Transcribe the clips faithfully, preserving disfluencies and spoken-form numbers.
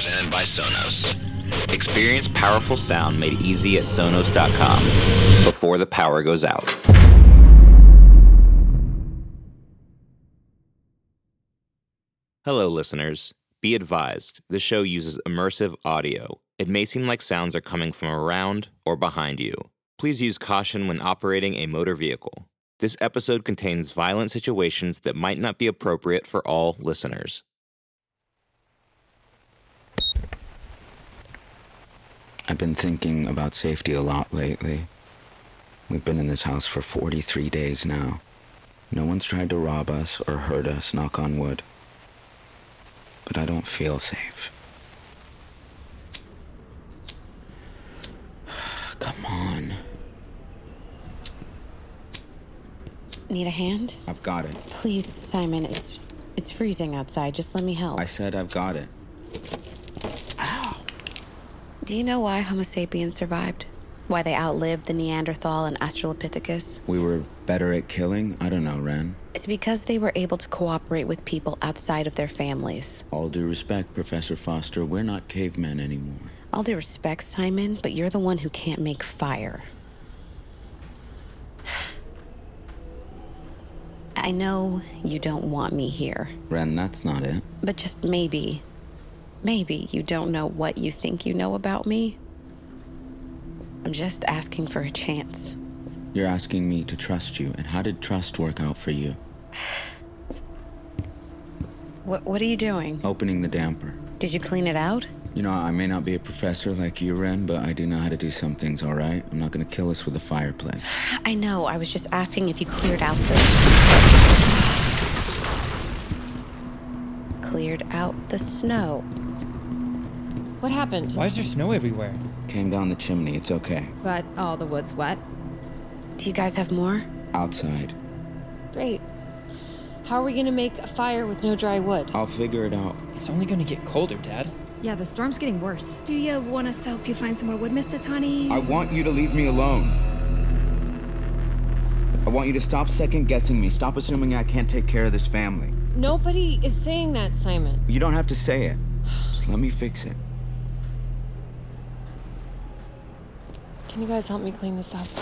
presented by Sonos. Experience powerful sound made easy at Sonos dot com before the power goes out. Hello, listeners. Be advised, this show uses immersive audio. It may seem like sounds are coming from around or behind you. Please use caution when operating a motor vehicle. This episode contains violent situations that might not be appropriate for all listeners. I've been thinking about safety a lot lately. We've been in this house for forty-three days now. No one's tried to rob us or hurt us, knock on wood. But I don't feel safe. Come on. Need a hand? I've got it. Please, Simon, it's it's freezing outside. Just let me help. I said I've got it. Ow. Do you know why Homo sapiens survived? Why they outlived the Neanderthal and Australopithecus? We were better at killing? I don't know, Ren. It's because they were able to cooperate with people outside of their families. All due respect, Professor Foster, we're not cavemen anymore. All due respect, Simon, but you're the one who can't make fire. I know you don't want me here. Ren, that's not it. But just maybe, maybe you don't know what you think you know about me. I'm just asking for a chance. You're asking me to trust you, and how did trust work out for you? What What are you doing? Opening the damper. Did you clean it out? You know, I may not be a professor like you, Ren, but I do know how to do some things, all right? I'm not gonna kill us with a fireplace. I know, I was just asking if you cleared out the... Cleared out the snow. What happened? Why is there snow everywhere? Came down the chimney, it's okay. But all the wood's wet. Do you guys have more? Outside. Great. How are we gonna make a fire with no dry wood? I'll figure it out. It's only gonna get colder, Dad. Yeah, the storm's getting worse. Do you want us to help you find some more wood, Mister Tani? I want you to leave me alone. I want you to stop second-guessing me. Stop assuming I can't take care of this family. Nobody is saying that, Simon. You don't have to say it. Just let me fix it. Can you guys help me clean this up?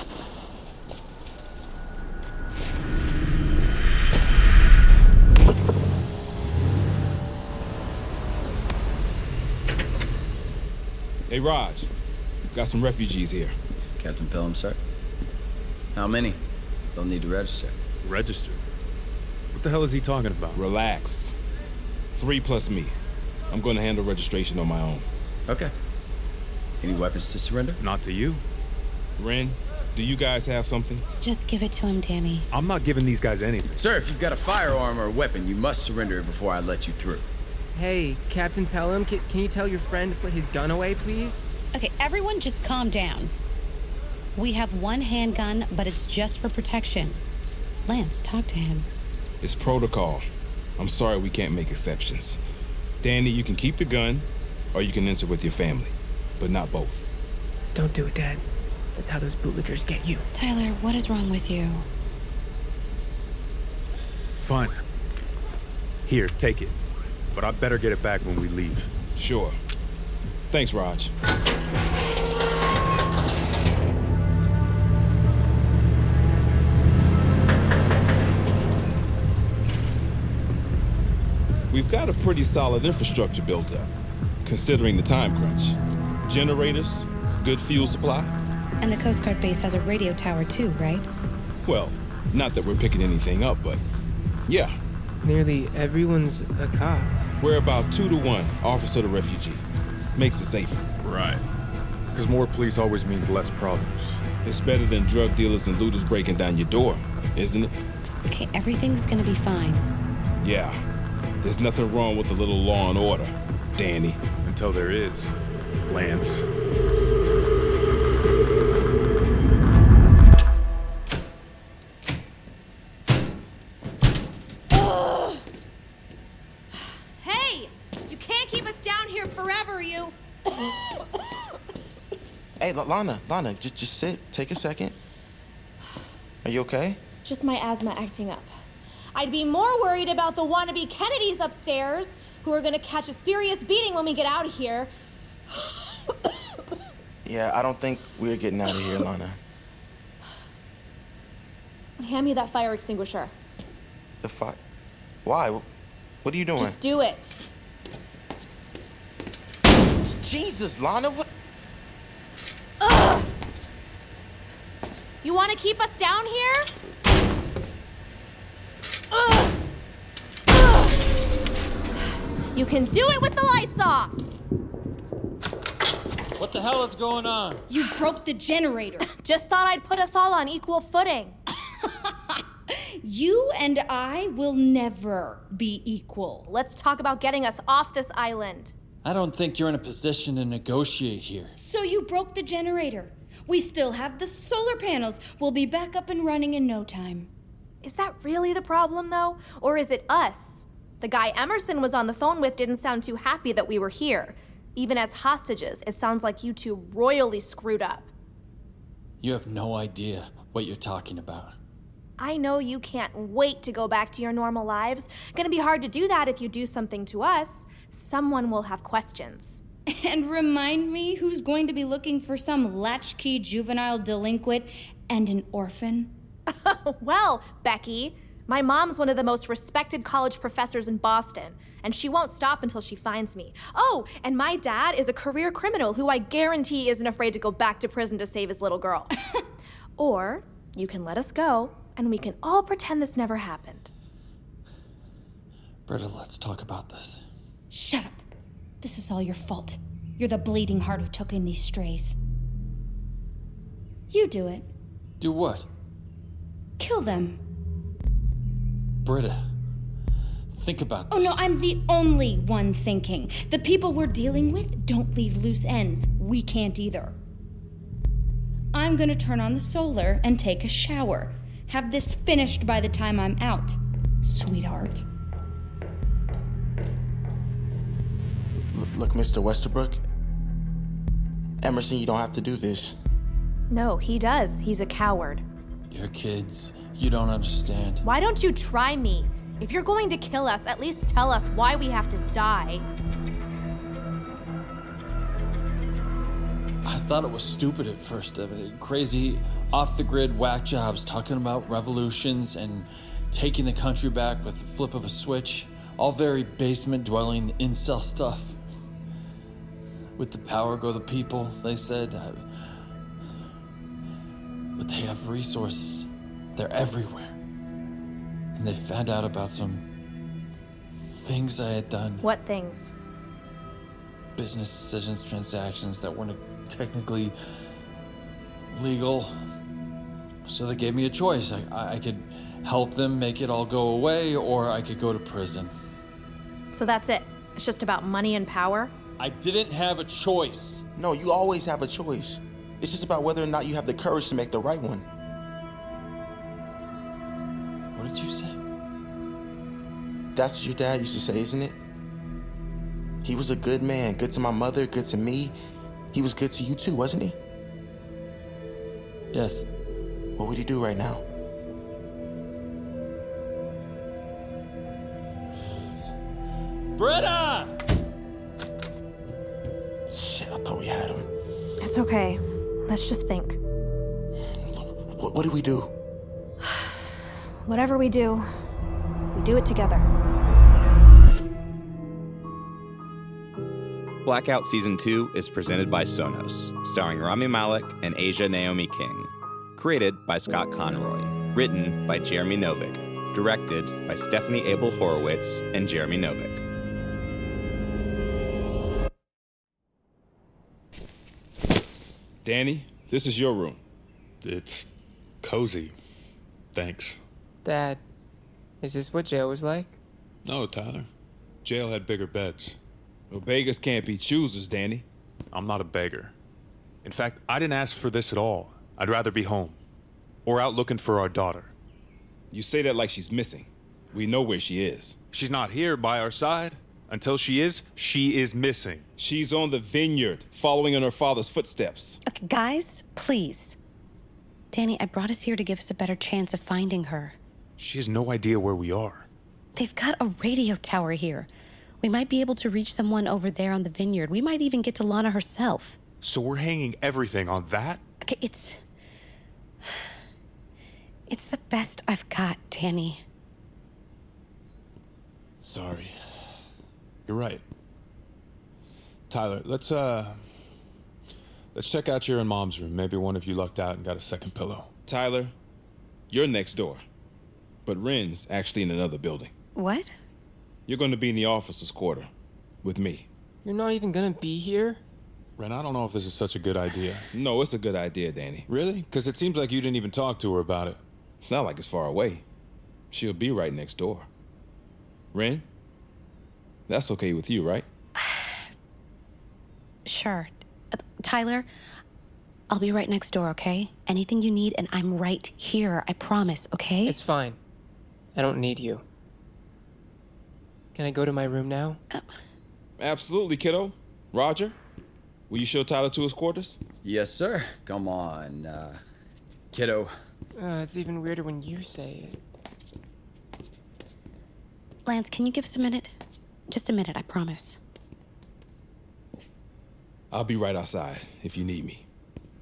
Hey, Raj. Got some refugees here. Captain Pelham, sir. How many? They'll need to register. Register? What the hell is he talking about? Relax. Three plus me. I'm going to handle registration on my own. Okay. Any weapons to surrender? Not to you. Ren, do you guys have something? Just give it to him, Danny. I'm not giving these guys anything. Sir, if you've got a firearm or a weapon, you must surrender it before I let you through. Hey, Captain Pelham, can, can you tell your friend to put his gun away, please? Okay, everyone just calm down. We have one handgun, but it's just for protection. Lance, talk to him. It's protocol. I'm sorry we can't make exceptions. Danny, you can keep the gun, or you can enter with your family, but not both. Don't do it, Dad. That's how those bootlickers get you. Tyler, what is wrong with you? Fine. Here, take it. But I better get it back when we leave. Sure. Thanks, Raj. We've got a pretty solid infrastructure built up, considering the time crunch. Generators, good fuel supply. And the Coast Guard base has a radio tower too, right? Well, not that we're picking anything up, but yeah. Nearly everyone's a cop. We're about two to one officer to refugee. Makes it safer. Right. Because more police always means less problems. It's better than drug dealers and looters breaking down your door, isn't it? Okay, everything's gonna be fine. Yeah. There's nothing wrong with a little law and order, Danny. Until there is, Lance. Hey! You can't keep us down here forever, you! Hey, Lana, Lana, just just sit. Take a second. Are you okay? Just my asthma acting up. I'd be more worried about the wannabe Kennedys upstairs, who are gonna catch a serious beating when we get out of here. Yeah, I don't think we're getting out of here, Lana. Hand me that fire extinguisher. The fi- Why? What are you doing? Just do it. Jesus, Lana, what? Ugh! You want to keep us down here? Ugh! Ugh! You can do it with the lights off! What the hell is going on? You broke the generator. Just thought I'd put us all on equal footing. You and I will never be equal. Let's talk about getting us off this island. I don't think you're in a position to negotiate here. So you broke the generator. We still have the solar panels. We'll be back up and running in no time. Is that really the problem, though? Or is it us? The guy Emerson was on the phone with didn't sound too happy that we were here. Even as hostages, it sounds like you two royally screwed up. You have no idea what you're talking about. I know you can't wait to go back to your normal lives. Gonna be hard to do that if you do something to us. Someone will have questions. And remind me who's going to be looking for some latchkey juvenile delinquent and an orphan? Well, Becky, my mom's one of the most respected college professors in Boston, and she won't stop until she finds me. Oh, and my dad is a career criminal who I guarantee isn't afraid to go back to prison to save his little girl. Or you can let us go, and we can all pretend this never happened. Britta, let's talk about this. Shut up. This is all your fault. You're the bleeding heart who took in these strays. You do it. Do what? Kill them. Britta, think about this. Oh no, I'm the only one thinking. The people we're dealing with don't leave loose ends. We can't either. I'm gonna turn on the solar and take a shower. Have this finished by the time I'm out, sweetheart. L- look, Mister Westerbrook. Emerson, you don't have to do this. No, he does. He's a coward. Your kids, you don't understand. Why don't you try me? If you're going to kill us, at least tell us why we have to die. I thought it was stupid at first. I mean, crazy, off-the-grid whack jobs talking about revolutions and taking the country back with the flip of a switch. All very basement-dwelling incel stuff. With the power go the people, they said. I... But they have resources. They're everywhere. And they found out about some things I had done. What things? Business decisions, transactions that weren't technically legal. So they gave me a choice. I, I could help them make it all go away, or I could go to prison. So that's it? It's just about money and power? I didn't have a choice. No, you always have a choice. It's just about whether or not you have the courage to make the right one. What did you say? That's what your dad used to say, isn't it? He was a good man, good to my mother, good to me. He was good to you too, wasn't he? Yes. What would he do right now? Britta! Shit, I thought we had him. It's okay. Let's just think. What, what do we do? Whatever we do, we do it together. Blackout Season two is presented by Sonos, starring Rami Malek and Asia Naomi King. Created by Scott Conroy. Written by Jeremy Novick. Directed by Stephanie Abel Horowitz and Jeremy Novick. Danny, this is your room. It's cozy. Thanks. Dad, is this what jail was like? No, Tyler. Jail had bigger beds. Well, beggars can't be choosers, Danny. I'm not a beggar. In fact, I didn't ask for this at all. I'd rather be home. Or out looking for our daughter. You say that like she's missing. We know where she is. She's not here by our side. Until she is, she is missing. She's on the vineyard, following in her father's footsteps. Okay, guys, please. Danny, I brought us here to give us a better chance of finding her. She has no idea where we are. They've got a radio tower here. We might be able to reach someone over there on the vineyard. We might even get to Lana herself. So we're hanging everything on that? Okay, it's... It's the best I've got, Danny. Sorry. You're right. Tyler, let's, uh... let's check out your and Mom's room. Maybe one of you lucked out and got a second pillow. Tyler, you're next door. But Ren's actually in another building. What? You're going to be in the officer's quarter. With me. You're not even gonna be here? Ren, I don't know if this is such a good idea. No, it's a good idea, Danny. Really? Because it seems like you didn't even talk to her about it. It's not like it's far away. She'll be right next door. Ren? That's okay with you, right? Sure. Uh, Tyler, I'll be right next door, okay? Anything you need, and I'm right here, I promise, okay? It's fine. I don't need you. Can I go to my room now? Uh, Absolutely, kiddo. Roger, will you show Tyler to his quarters? Yes, sir. Come on, uh, kiddo. Uh, it's even weirder when you say it. Lance, can you give us a minute? Just a minute, I promise. I'll be right outside if you need me.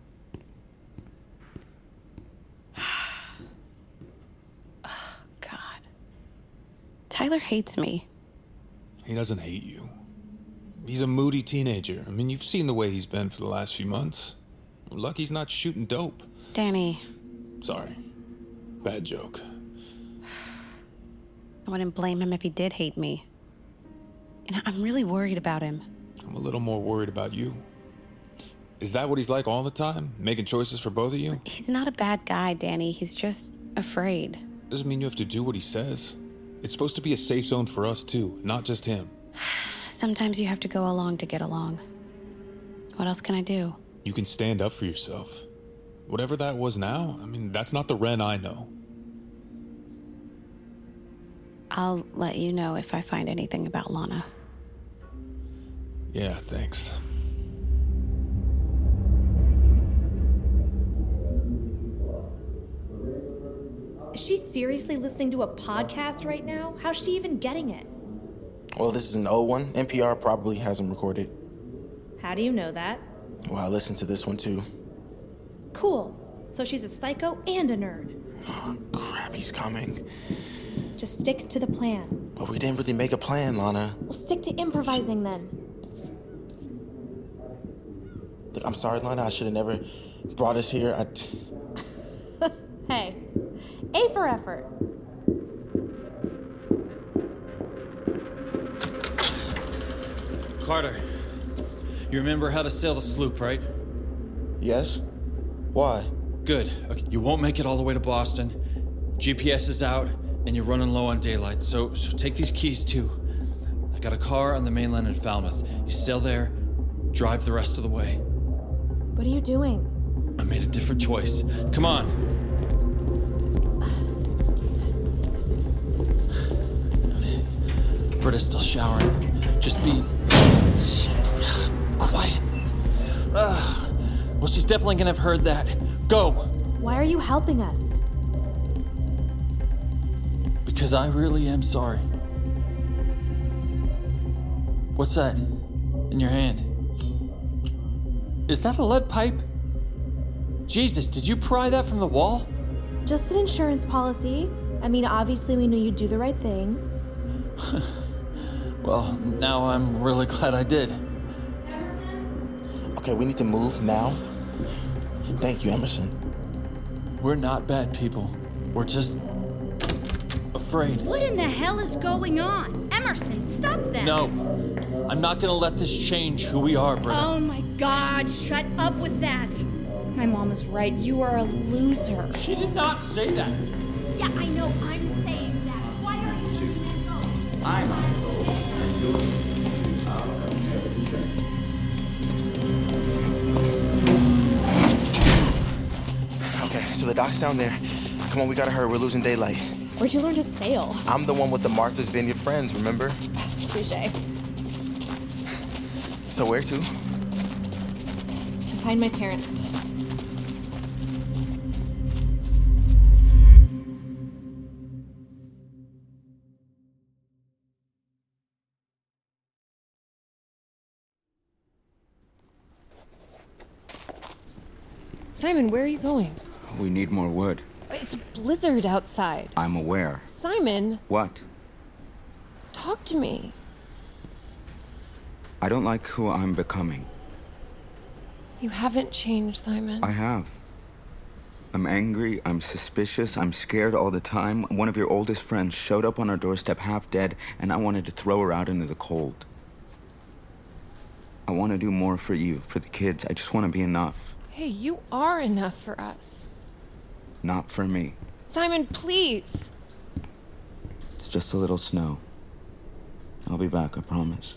Oh, God. Tyler hates me. He doesn't hate you. He's a moody teenager. I mean, you've seen the way he's been for the last few months. Lucky he's not shooting dope. Danny. Sorry. Bad joke. I wouldn't blame him if he did hate me. And I'm really worried about him. I'm a little more worried about you. Is that what he's like all the time? Making choices for both of you? He's not a bad guy, Danny. He's just afraid. Doesn't mean you have to do what he says. It's supposed to be a safe zone for us, too, not just him. Sometimes you have to go along to get along. What else can I do? You can stand up for yourself. Whatever that was now, I mean, that's not the Ren I know. I'll let you know if I find anything about Lana. Yeah, thanks. Is she seriously listening to a podcast right now? How's she even getting it? Well, this is an old one. N P R probably has them recorded. How do you know that? Well, I listened to this one too. Cool. So she's a psycho and a nerd. Oh, crap, he's coming. Just stick to the plan. But we didn't really make a plan, Lana. Well, stick to improvising then. Look, I'm sorry, Lana. I should have never brought us here. I... Hey, A for effort. Carter, you remember how to sail the sloop, right? Yes? Why? Good. Okay, you won't make it all the way to Boston. G P S is out, and you're running low on daylight, so, so take these keys too. I got a car on the mainland in Falmouth. You sail there, drive the rest of the way. What are you doing? I made a different choice. Come on. Britta's still showering. Just be... quiet. Ugh. Well, she's definitely gonna have heard that. Go! Why are you helping us? Because I really am sorry. What's that in your hand? Is that a lead pipe? Jesus, did you pry that from the wall? Just an insurance policy. I mean, obviously we knew you'd do the right thing. Well, now I'm really glad I did. Emerson? Okay, we need to move now. Thank you, Emerson. We're not bad people. We're just... afraid. What in the hell is going on? Emerson, stop that! No. I'm not gonna let this change who we are, Britta. Oh my God, shut up with that! My mom is right. You are a loser. She did not say that. Yeah, I know. I'm saying that. Why are you letting that go? I'm on. Okay, so the dock's down there. Come on, we gotta hurry. We're losing daylight. Where'd you learn to sail? I'm the one with the Martha's Vineyard friends, remember? Touché. So where to? To find my parents. Simon, where are you going? We need more wood. It's a blizzard outside. I'm aware. Simon, What? talk to me. I don't like who I'm becoming. You haven't changed, Simon. I have. I'm angry, I'm suspicious, I'm scared all the time. One of your oldest friends showed up on our doorstep half dead, and I wanted to throw her out into the cold. I want to do more for you, for the kids. I just want to be enough. Hey, you are enough for us. Not for me. Simon, please. It's just a little snow. I'll be back, I promise.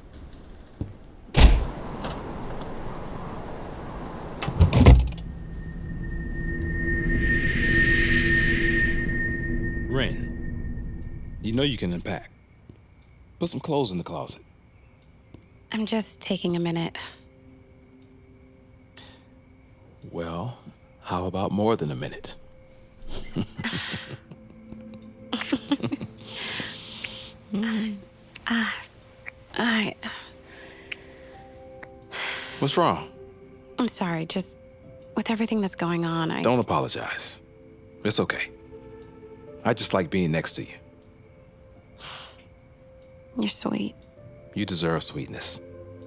Ren, you know you can unpack. Put some clothes in the closet. I'm just taking a minute. Well, how about more than a minute? uh, I... What's wrong? I'm sorry, just with everything that's going on, I... Don't apologize. It's okay. I just like being next to you. You're sweet. You deserve sweetness.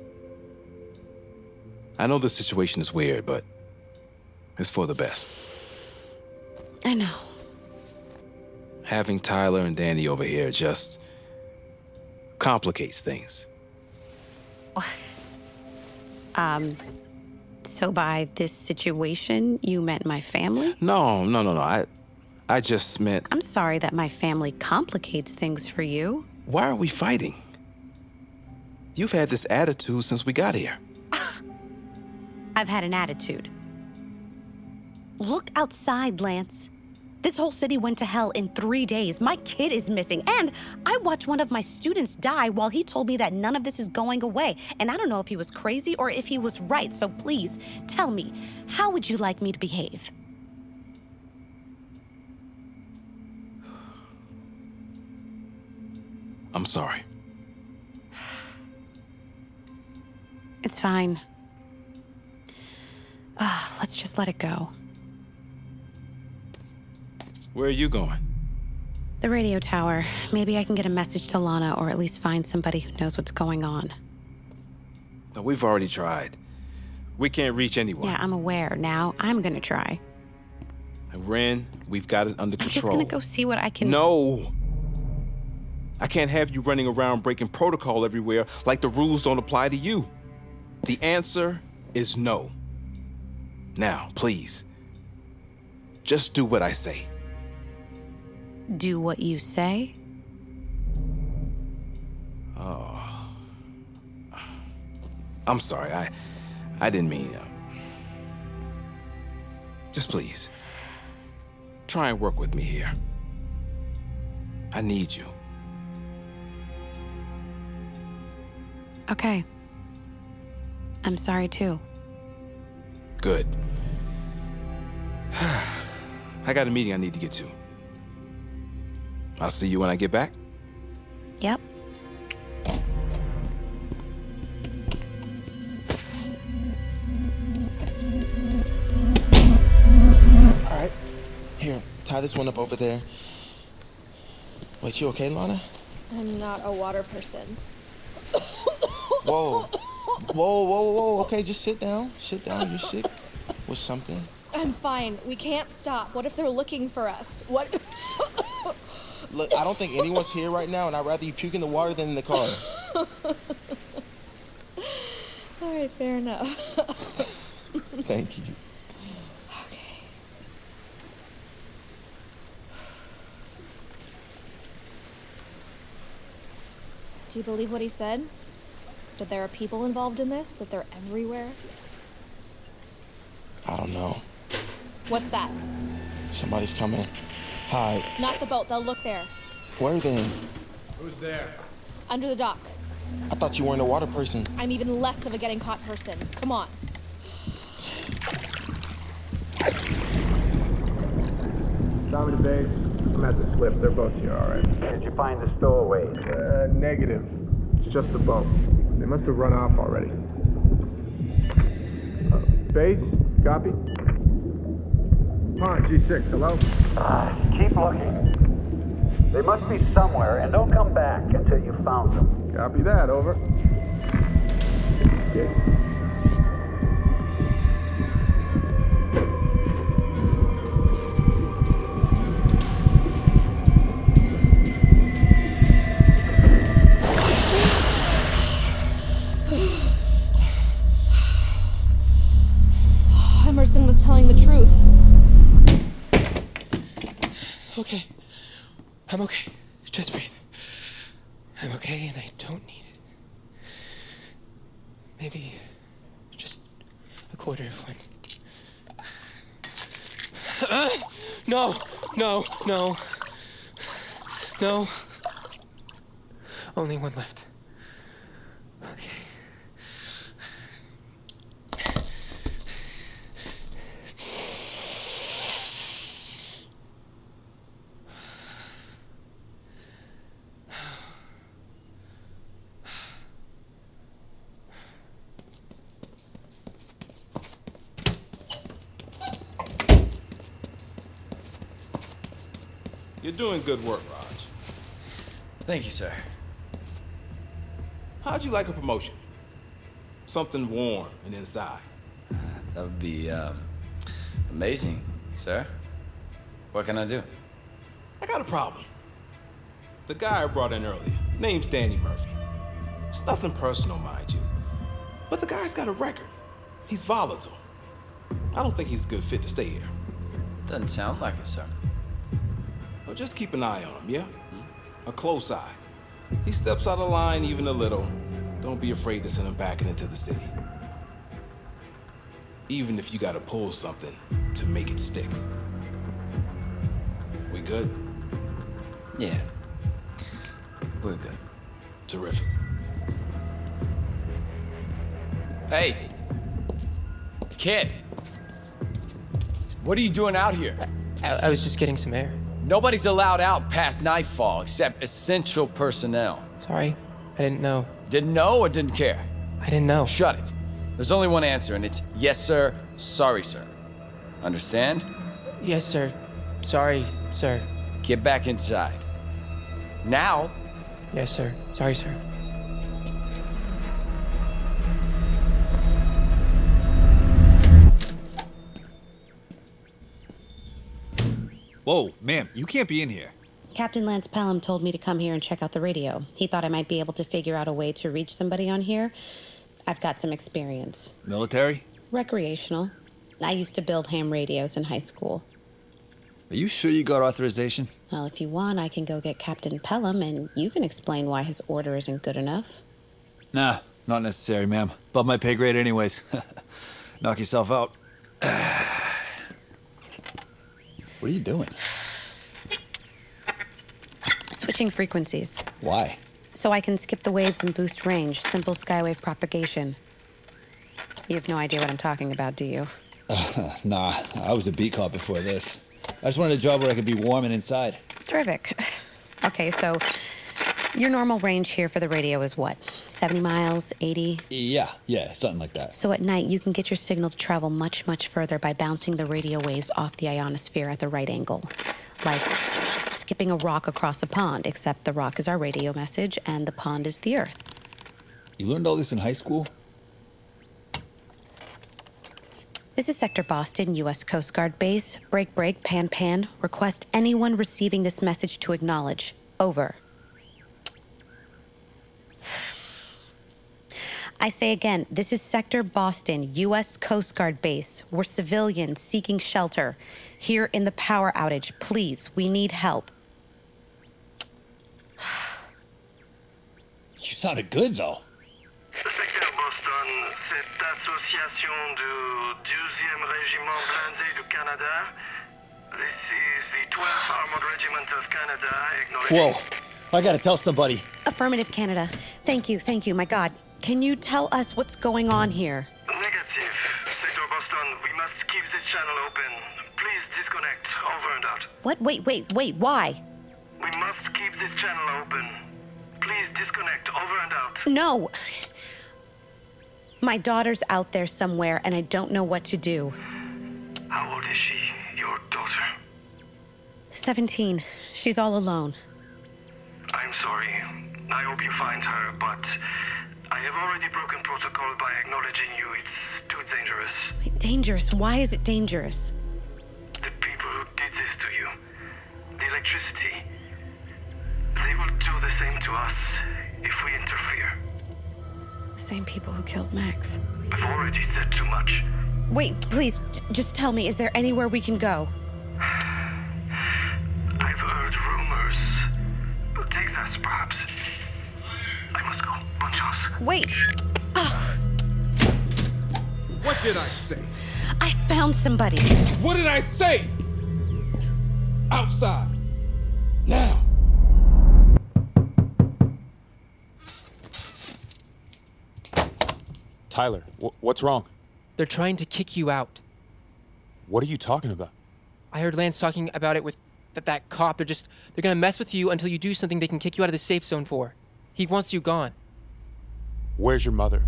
I know this situation is weird, but it's for the best. I know. Having Tyler and Danny over here just complicates things. Um, so by this situation, you meant my family? No, no, no, no. I, I just meant... I'm sorry that my family complicates things for you. Why are we fighting? You've had this attitude since we got here. I've had an attitude. Look outside, Lance. This whole city went to hell in three days. My kid is missing, and I watched one of my students die while he told me that none of this is going away. And I don't know if he was crazy or if he was right, so please, tell me, how would you like me to behave? I'm sorry. It's fine. Uh, let's just let it go. Where are you going? The radio tower. Maybe I can get a message to Lana, or at least find somebody who knows what's going on. No, we've already tried. We can't reach anyone. Yeah, I'm aware. Now I'm gonna try. Ren, we've got it under I'm control. just gonna go see what I can... No! I can't have you running around breaking protocol everywhere like the rules don't apply to you. The answer is no. Now, please, just do what I say. Do what you say? Oh. I'm sorry, I I didn't mean... Uh, just please, try and work with me here. I need you. Okay. I'm sorry, too. Good. I got a meeting I need to get to. I'll see you when I get back. Yep. All right. Here, tie this one up over there. Wait, you okay, Lana? I'm not a water person. Whoa. Whoa, whoa, whoa. Okay, just sit down. Sit down. You're sick with something. I'm fine. We can't stop. What if they're looking for us? What? Look, I don't think anyone's here right now, and I'd rather you puke in the water than in the car. All right, fair enough. Thank you. Okay. Do you believe what he said? That there are people involved in this? That they're everywhere? I don't know. What's that? Somebody's coming. Hi. Not the boat. They'll look there. Where then? Who's there? Under the dock. I thought you weren't a water person. I'm even less of a getting caught person. Come on. Tommy to base. I'm at the slip. They're both here, all right. Did you find the stowaway? Uh, negative. It's just the boat. They must have run off already. Uh, base, copy? Pond, G six, hello? Uh, keep looking. They must be somewhere, and don't come back until you found them. Copy that, over. Okay. Emerson was telling the truth. Okay. I'm okay. Just breathe. I'm okay and I don't need it. Maybe just a quarter of one. Uh, no, no, no. No. Only one left. Okay. You're doing good work, Raj. Thank you, sir. How'd you like a promotion? Something warm and inside. That would be, um, amazing, sir. What can I do? I got a problem. The guy I brought in earlier, name's Danny Murphy. It's nothing personal, mind you. But the guy's got a record. He's volatile. I don't think he's a good fit to stay here. Doesn't sound like it, sir. Well, just keep an eye on him, yeah? A close eye. He steps out of line even a little. Don't be afraid to send him back into the city. Even if you gotta pull something to make it stick. We good? Yeah. We're good. Terrific. Hey! Kid! What are you doing out here? I, I was just getting some air. Nobody's allowed out past nightfall except essential personnel. Sorry, I didn't know. Didn't know or didn't care? I didn't know. Shut it. There's only one answer, and it's yes, sir, sorry, sir. Understand? Yes, sir. Sorry, sir. Get back inside. Now. Yes, sir. Sorry, sir. Whoa, ma'am, you can't be in here. Captain Lance Pelham told me to come here and check out the radio. He thought I might be able to figure out a way to reach somebody on here. I've got some experience. Military? Recreational. I used to build ham radios in high school. Are you sure you got authorization? Well, if you want, I can go get Captain Pelham and you can explain why his order isn't good enough. Nah, not necessary, ma'am. Above my pay grade anyways. Knock yourself out. What are you doing? Switching frequencies. Why? So I can skip the waves and boost range. Simple skywave propagation. You have no idea what I'm talking about, do you? Uh, nah, I was a beat cop before this. I just wanted a job where I could be warm and inside. Terrific. Okay, so your normal range here for the radio is what? seventy miles, eighty? Yeah, yeah, something like that. So at night, you can get your signal to travel much, much further by bouncing the radio waves off the ionosphere at the right angle. Like skipping a rock across a pond, except the rock is our radio message and the pond is the Earth. You learned all this in high school? This is Sector Boston, U S Coast Guard Base. Break, break, pan, pan. Request anyone receiving this message to acknowledge. Over. I say again, this is Sector Boston, U S Coast Guard Base. We're civilians seeking shelter. Here in the power outage, please, we need help. You sounded good, though. Secteur Boston, cette association du douzième Régiment Blindé du Canada. This is the twelfth Armored Regiment of Canada. Acknowledging. Whoa, I gotta tell somebody. Affirmative, Canada. Thank you, thank you, my God. Can you tell us what's going on here? Negative. Sector Boston, we must keep this channel open. Please disconnect. Over and out. What? Wait, wait, wait, why? We must keep this channel open. Please disconnect. Over and out. No. My daughter's out there somewhere, and I don't know what to do. How old is she? Your daughter? seventeen. She's all alone. I'm sorry. I hope you find her, but I have already broken protocol by acknowledging you. It's too dangerous. Wait, dangerous? Why is it dangerous? The people who did this to you, the electricity, they will do the same to us if we interfere. The same people who killed Max. I've already said too much. Wait, please, j- just tell me, is there anywhere we can go? I've heard rumors. Texas, perhaps. I must go. Bonne chance. Wait! Oh, What did I say? I found somebody. What did I say? Outside. Now. Tyler, wh- what's wrong? They're trying to kick you out. What are you talking about? I heard Lance talking about it with th- that cop. They're just, they're gonna mess with you until you do something they can kick you out of the safe zone for. He wants you gone. Where's your mother?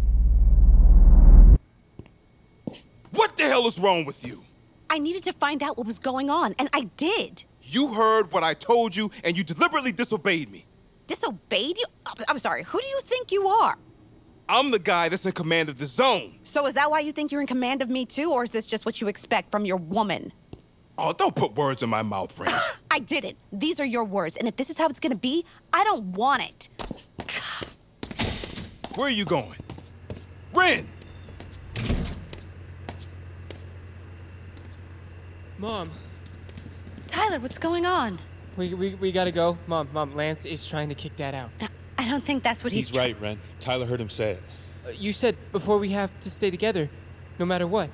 What the hell is wrong with you? I needed to find out what was going on, and I did. You heard what I told you, and you deliberately disobeyed me. Disobeyed you? I'm- I'm sorry, who do you think you are? I'm the guy that's in command of the zone. So is that why you think you're in command of me too, or is this just what you expect from your woman? Oh, don't put words in my mouth, friend. I didn't. These are your words, and if this is how it's gonna be, I don't want it. Where are you going? Ren! Mom, Tyler, what's going on? we, we, we gotta go. Mom, Mom, Lance is trying to kick Dad out. I don't think that's what he's... He's right, Ren. Tyler heard him say it. Uh, you said before we have to stay together, no matter what.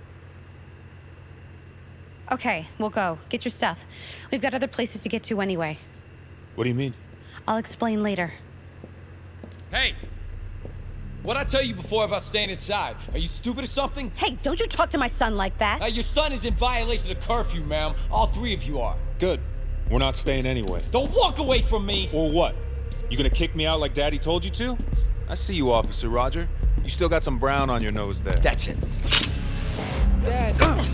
Okay, we'll go. Get your stuff. We've got other places to get to anyway. What do you mean? I'll explain later. Hey! What'd I tell you before about staying inside? Are you stupid or something? Hey, don't you talk to my son like that. Uh, your son is in violation of curfew, ma'am. All three of you are. Good. We're not staying anyway. Don't walk away from me! Or what? You gonna kick me out like Daddy told you to? I see you, Officer Roger. You still got some brown on your nose there. That's it. Dad!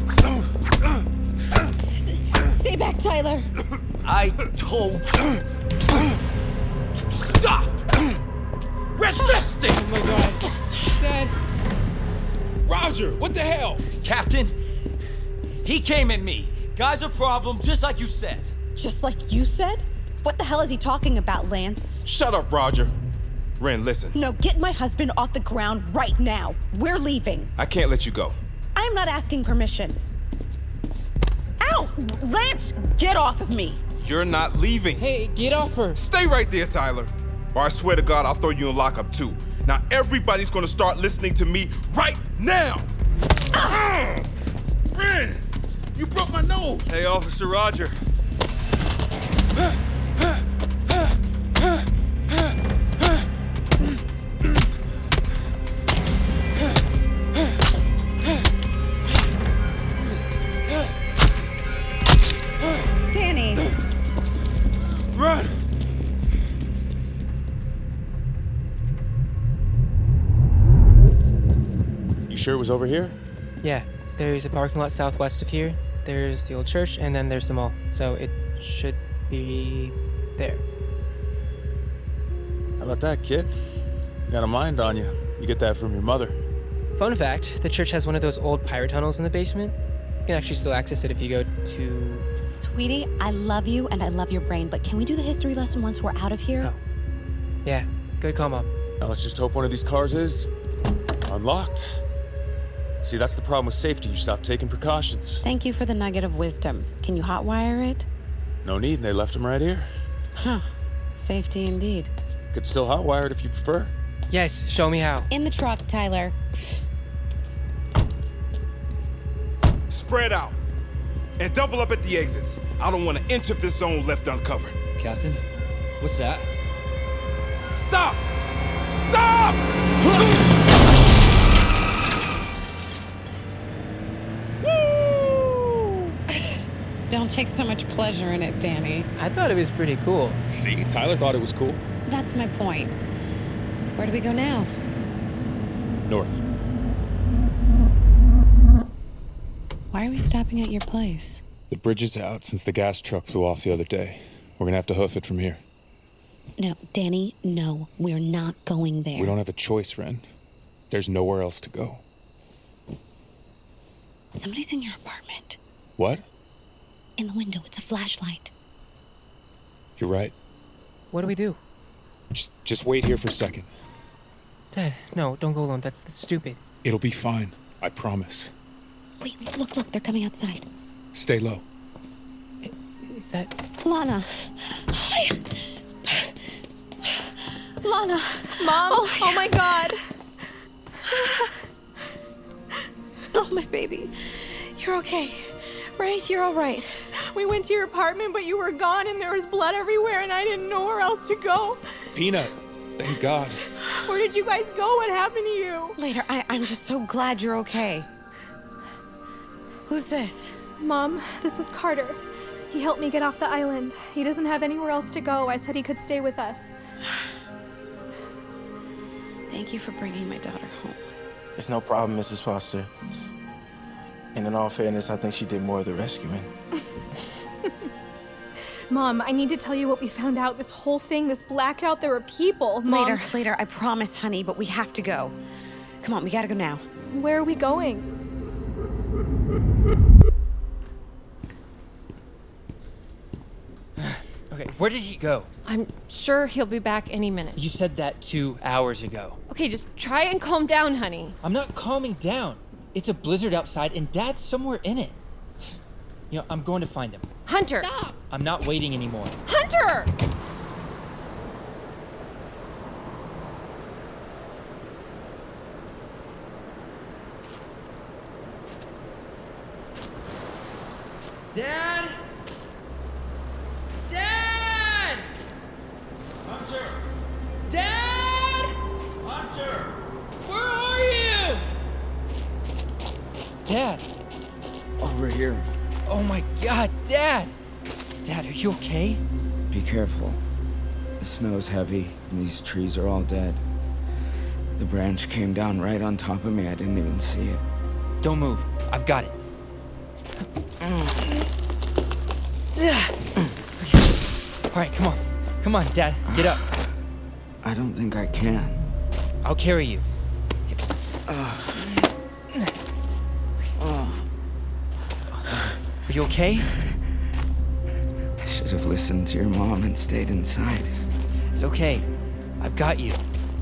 Stay back, Tyler! I told you to stop resisting! Oh my god. Dad! Roger, what the hell? Captain, he came at me. Guy's a problem, just like you said. Just like you said? What the hell is he talking about, Lance? Shut up, Roger. Ren, listen. No, get my husband off the ground right now. We're leaving. I can't let you go. I am not asking permission. Ow! Lance, get off of me! You're not leaving. Hey, get off her! Stay right there, Tyler. Or I swear to God, I'll throw you in lockup too. Now everybody's gonna start listening to me right now! Ah! Ren! You broke my nose! Hey, Officer Roger. Danny! Run! You sure it was over here? Yeah, there's a parking lot southwest of here. There's the old church, and then there's the mall. So it should be there. How about that, kid? You got a mind on you. You get that from your mother. Fun fact, the church has one of those old pirate tunnels in the basement. You can actually still access it if you go to... Sweetie, I love you and I love your brain, but can we do the history lesson once we're out of here? Oh. Yeah, good call, Mom. Now let's just hope one of these cars is unlocked. See, that's the problem with safety. You stop taking precautions. Thank you for the nugget of wisdom. Can you hotwire it? No need, they left them right here. Huh. Safety indeed. Could still hotwire it if you prefer. Yes, show me how. In the truck, Tyler. Spread out. And double up at the exits. I don't want an inch of this zone left uncovered. Captain, what's that? Stop! Stop! Woo! Don't take so much pleasure in it, Danny. I thought it was pretty cool. See, Tyler thought it was cool. That's my point. Where do we go now? North. Why are we stopping at your place? The bridge is out since the gas truck flew off the other day. We're gonna have to hoof it from here. No, Danny, no. We're not going there. We don't have a choice, Ren. There's nowhere else to go. Somebody's in your apartment. What? In the window. It's a flashlight. You're right. What do we do? Just, just wait here for a second. Dad, no, don't go alone. That's, that's stupid. It'll be fine. I promise. Wait, look, look. They're coming outside. Stay low. Is that... Lana. Hi. Lana. Mom, oh, oh my God. Oh, my baby. You're okay, right? You're all right. We went to your apartment, but you were gone and there was blood everywhere and I didn't know where else to go. Peanut, thank God. Where did you guys go? What happened to you? Later, I, I'm just so glad you're okay. Who's this? Mom, this is Carter. He helped me get off the island. He doesn't have anywhere else to go. I said he could stay with us. Thank you for bringing my daughter home. It's no problem, Missus Foster. And in all fairness, I think she did more of the rescuing. Mom, I need to tell you what we found out. This whole thing, this blackout, there were people. Mom. Later, later, I promise, honey, but we have to go. Come on, we gotta go now. Where are we going? Okay, where did he go? I'm sure he'll be back any minute. You said that two hours ago. Okay, just try and calm down, honey. I'm not calming down. It's a blizzard outside and Dad's somewhere in it. You know, I'm going to find him. Hunter! Stop! I'm not waiting anymore. Hunter! Dad! Dad! Hunter! Dad! Hunter! Where are you? Dad! Over here. Oh my God, Dad! Dad, are you okay? Be careful. The snow's heavy, and these trees are all dead. The branch came down right on top of me. I didn't even see it. Don't move. I've got it. All right, come on. Come on, Dad. Get up. I don't think I can. I'll carry you. Uh, Are you okay? I should have listened to your mom and stayed inside. It's okay. I've got you.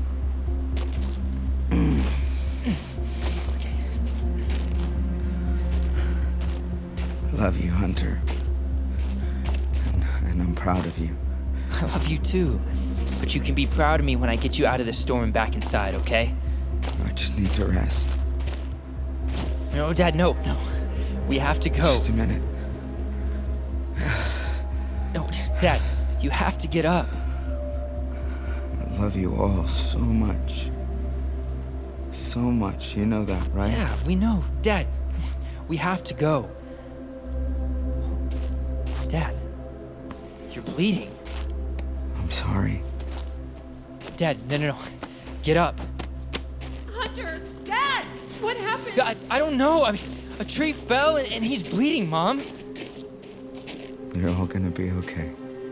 Mm. Okay. I love you, Hunter. And, and I'm proud of you. I love you too. But you can be proud of me when I get you out of the storm and back inside, okay? I just need to rest. No, Dad, no, no. We have to go. Just a minute. No, Dad, you have to get up. I love you all so much. So much. You know that, right? Yeah, we know. Dad, we have to go. Dad, you're bleeding. I'm sorry. Dad, no, no, no. Get up. Hunter! Dad! What happened? I, I don't know. I mean, a tree fell and, and he's bleeding, Mom. You're all gonna be okay.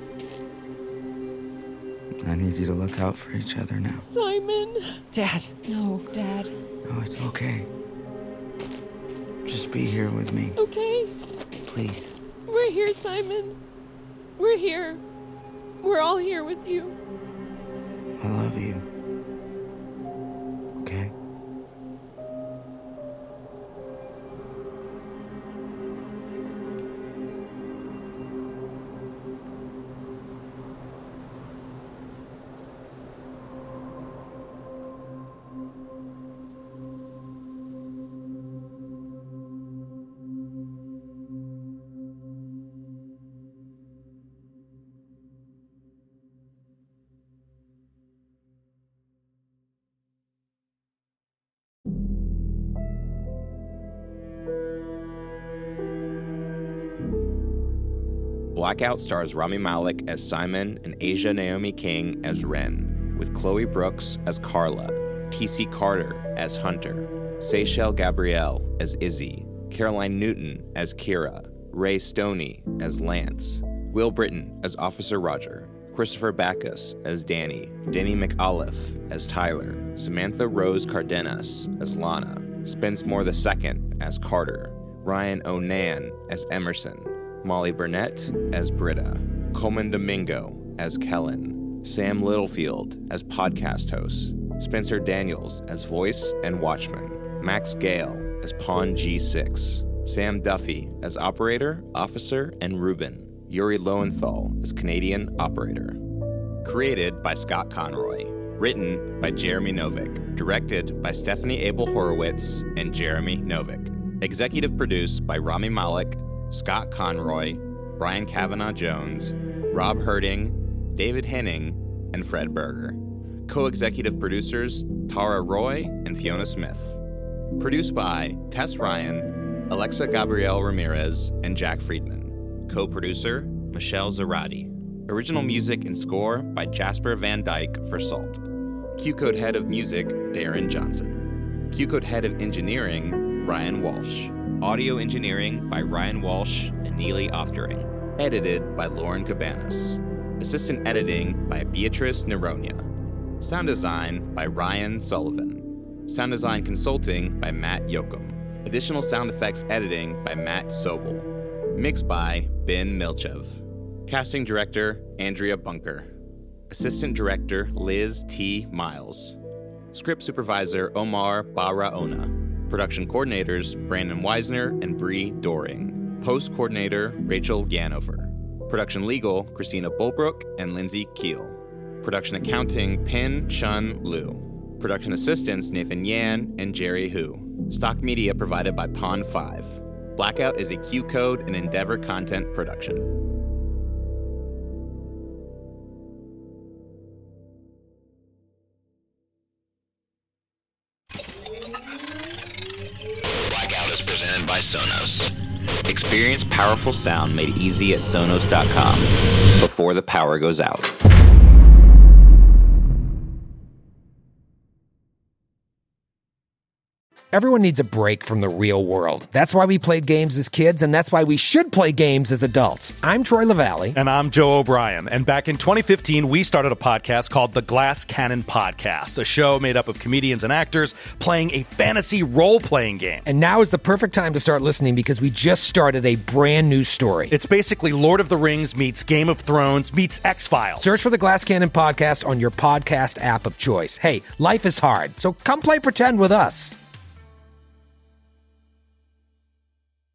I need you to look out for each other now. Simon! Dad! No, Dad. No, it's okay. Just be here with me. Okay. Please. We're here, Simon. We're here. We're all here with you. I love you. Okay? Blackout stars Rami Malek as Simon and Asia Naomi King as Ren, with Chloe Brooks as Carla, T C Carter as Hunter, Seychelle Gabrielle as Izzy, Caroline Newton as Kira, Ray Stoney as Lance, Will Britton as Officer Roger, Christopher Backus as Danny, Danny McAuliffe as Tyler, Samantha Rose Cardenas as Lana, Spence Moore the Second as Carter, Ryan Onan as Emerson, Molly Burnett as Britta, Coleman Domingo as Kellen, Sam Littlefield as podcast host, Spencer Daniels as voice and watchman, Max Gale as Pawn G six, Sam Duffy as operator, officer, and Ruben, Yuri Lowenthal as Canadian operator. Created by Scott Conroy. Written by Jeremy Novick. Directed by Stephanie Abel Horowitz and Jeremy Novick. Executive produced by Rami Malek, Scott Conroy, Brian Kavanaugh Jones, Rob Herding, David Henning, and Fred Berger. Co-executive producers Tara Roy and Fiona Smith. Produced by Tess Ryan, Alexa Gabrielle Ramirez, and Jack Friedman. Co-producer, Michelle Zarati. Original music and score by Jasper Van Dyke for Salt. Q-Code Head of Music, Darren Johnson. Q-Code Head of Engineering, Ryan Walsh. Audio Engineering by Ryan Walsh and Neely Oftering. Edited by Lauren Cabanas. Assistant Editing by Beatrice Neronia. Sound Design by Ryan Sullivan. Sound Design Consulting by Matt Yoakum. Additional sound effects editing by Matt Sobel. Mixed by Ben Milchev. Casting Director, Andrea Bunker. Assistant Director, Liz T. Miles. Script Supervisor, Omar Barraona. Production Coordinators, Brandon Weisner and Bree Doring. Post Coordinator, Rachel Yanover. Production Legal, Christina Bulbrook and Lindsay Keel. Production Accounting, Pin Chun Liu. Production Assistants, Nathan Yan and Jerry Hu. Stock media provided by Pond five. Blackout is a Q-Code and Endeavor content production. Blackout is presented by Sonos. Experience powerful sound made easy at Sonos dot com before the power goes out. Everyone needs a break from the real world. That's why we played games as kids, and that's why we should play games as adults. I'm Troy LaValle. And I'm Joe O'Brien. And back in twenty fifteen, we started a podcast called The Glass Cannon Podcast, a show made up of comedians and actors playing a fantasy role-playing game. And now is the perfect time to start listening because we just started a brand new story. It's basically Lord of the Rings meets Game of Thrones meets X-Files. Search for The Glass Cannon Podcast on your podcast app of choice. Hey, life is hard, so come play pretend with us.